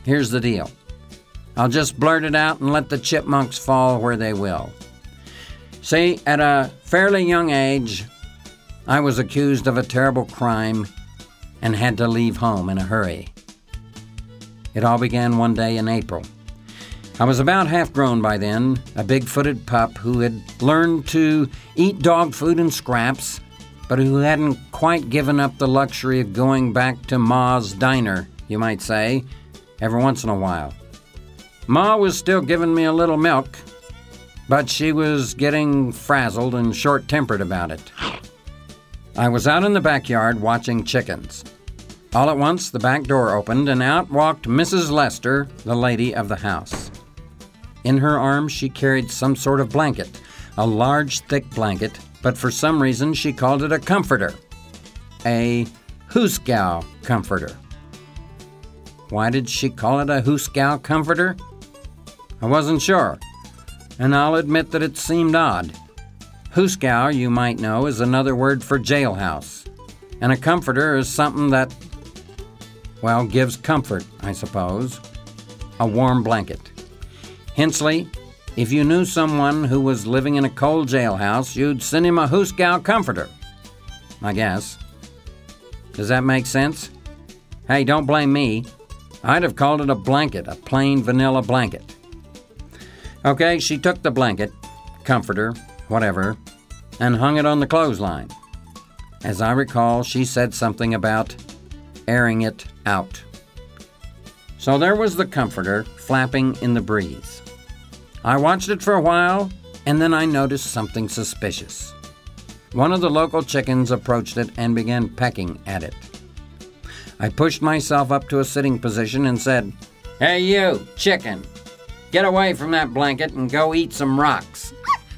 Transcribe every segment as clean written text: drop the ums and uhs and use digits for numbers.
here's the deal. I'll just blurt it out and let the chipmunks fall where they will. See, at a fairly young age, I was accused of a terrible crime and had to leave home in a hurry. It all began one day in April. I was about half grown by then, a big-footed pup who had learned to eat dog food and scraps, but who hadn't quite given up the luxury of going back to Ma's diner, you might say, every once in a while. Ma was still giving me a little milk, but she was getting frazzled and short-tempered about it. I was out in the backyard watching chickens. All at once, the back door opened, and out walked Mrs. Lester, the lady of the house. In her arms, she carried some sort of blanket, a large, thick blanket, but for some reason she called it a comforter, a hoosegow comforter. Why did she call it a hoosegow comforter? I wasn't sure, and I'll admit that it seemed odd. Hoosegow, you might know, is another word for jailhouse, and a comforter is something that, well, gives comfort, I suppose, a warm blanket. Hensley, if you knew someone who was living in a cold jailhouse, you'd send him a hoosegow comforter, I guess. Does that make sense? Hey, don't blame me. I'd have called it a blanket, a plain vanilla blanket. Okay, she took the blanket, comforter, whatever, and hung it on the clothesline. As I recall, she said something about airing it out. So there was the comforter flapping in the breeze. I watched it for a while, and then I noticed something suspicious. One of the local chickens approached it and began pecking at it. I pushed myself up to a sitting position and said, "Hey you, chicken, get away from that blanket and go eat some rocks."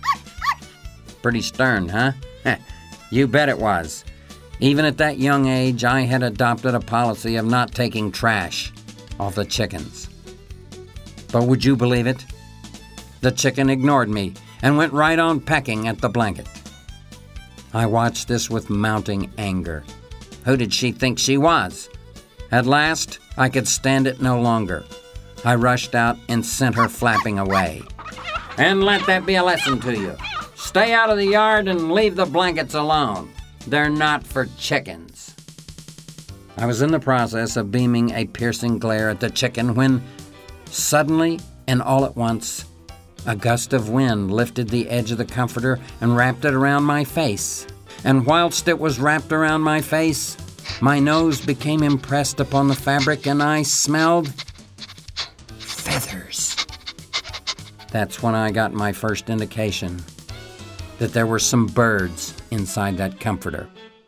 Pretty stern, huh? You bet it was. Even at that young age, I had adopted a policy of not taking trash off the chickens. But would you believe it? The chicken ignored me and went right on pecking at the blanket. I watched this with mounting anger. Who did she think she was? At last, I could stand it no longer. I rushed out and sent her flapping away. And let that be a lesson to you. Stay out of the yard and leave the blankets alone. They're not for chickens. I was in the process of beaming a piercing glare at the chicken when, suddenly and all at once, a gust of wind lifted the edge of the comforter and wrapped it around my face. And whilst it was wrapped around my face, my nose became impressed upon the fabric and I smelled feathers. That's when I got my first indication that there were some birds inside that comforter.